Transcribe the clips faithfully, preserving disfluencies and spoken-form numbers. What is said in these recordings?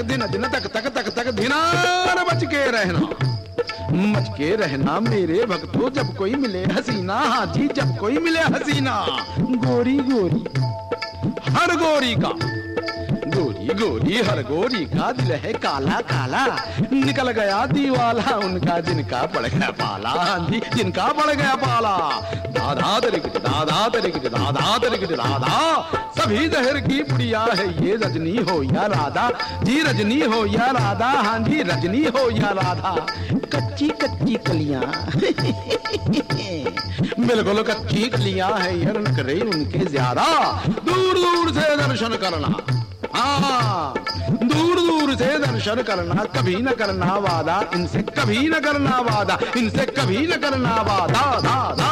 दिन दिन तक तक तक तक धिनार बच के रहना, मच के रहना मेरे भक्तों जब कोई मिले हसीना। हाँ जी जब कोई मिले हसीना, गोरी गोरी हर गोरी का, गोरी गोरी हर गोरी का दिल है काला काला, निकल गया दीवाला उनका जिनका पड़ गया पाला। हाँ जी जिनका पड़ गया पाला। दादा तरिक दादा तरिक दादा तरिक दादा, सभी जहर की पुड़िया है ये, रजनी हो या राधा जी, रजनी हो या राधा। हाँ जी रजनी हो या राधा। कच्ची कच्ची कलियां बिल्कुल कच्ची कलियां है, हिरण करे उनके ज्यादा। दूर दूर से दर्शन करना, हाँ दूर दूर से दर्शन करना, कभी न करना वादा इनसे, कभी न करना वादा इनसे, कभी न करना वादा। दा दा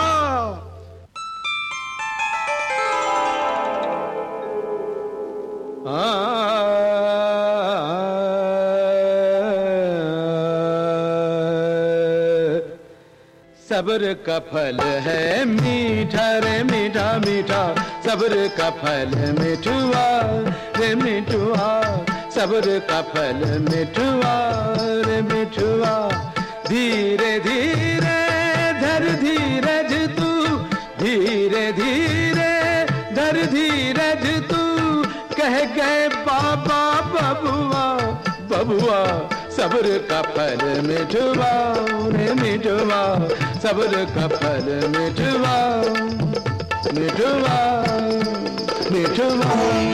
सब्र का फल है मीठा रे मीठा मीठा, सब्र का फल मिठुआ रे मिठुआ, सब्र का फल मिठुआ रे मिठुआ। धीरे धीरे धर धीरज तू, धीरे धीरे धर धीरज तू, कह गए बाबा बबुआ बबुआ, सब्र का फल मिठुआ रे मिठुआ, सब्र का फल मिठुआ मिठुआ मिठुआ।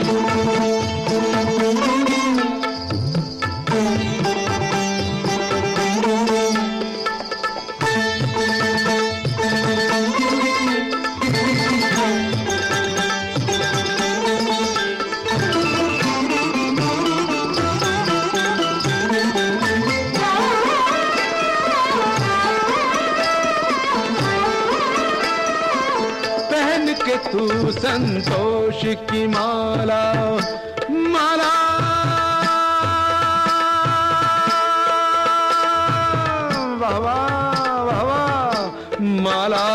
तू संतोष की माला माला, वाह वाह वाह माला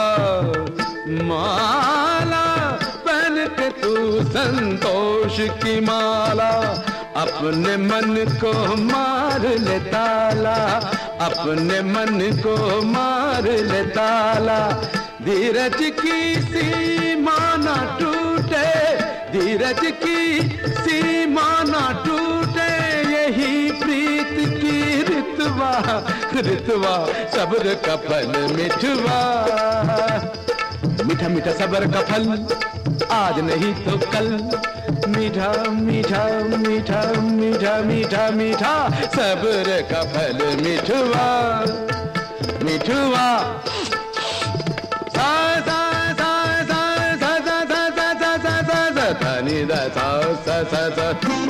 माला, पहन के तू संतोष की माला। अपने मन को मार ले ताला, अपने मन को मार ले ताला। धीरज की सीमा ना टूटे, धीरज की सीमा ना टूटे, यही प्रीत की ऋतवा ऋतवा, सब्र का फल मिठवा। मीठा मीठा सब्र का फल आज नहीं तो कल, मीठा मीठा मीठा मीठा मीठा मीठा, सब्र का फल मिठवा मिठवा। नि द सा सा सा सा,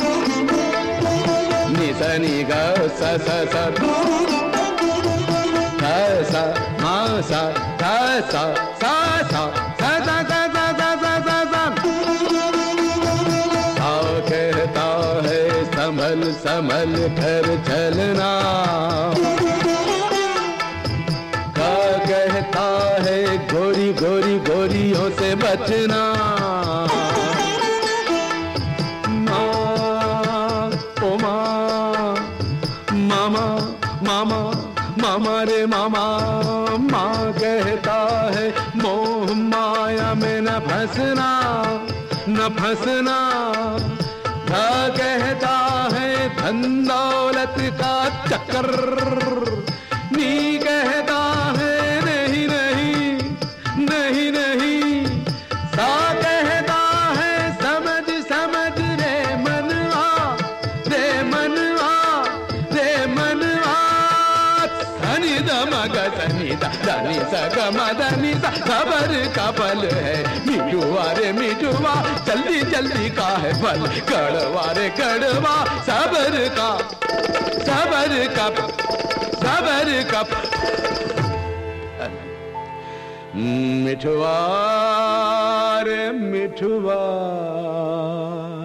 नि सा नि गा सा सा सा, सा सा मा सा सा सा सा सा सा सा सा सा सा सा सा। सा कहता है संभल संभल कर चलना, का कहता है गोरी गोरी गोरियों से बचना। मामा मामा रे मामा, माँ कहता है मोह माया में न फंसना न फंसना। क्या कहता है धन दौलत का चक्कर, नी कहता है नहीं नहीं नहीं नहीं। सा कहता है समझ समझ रे मनवा रे मनवा रे मनवा। धनी दमग धनी धनी सगम धनी सा, सब्र का फल है मिठुआ रे मिठुआ, जल्दी जल्दी का है फल कड़वा रे कड़वा। सब्र का सब्र का सब्र का मिठुआ रे मिठुआ।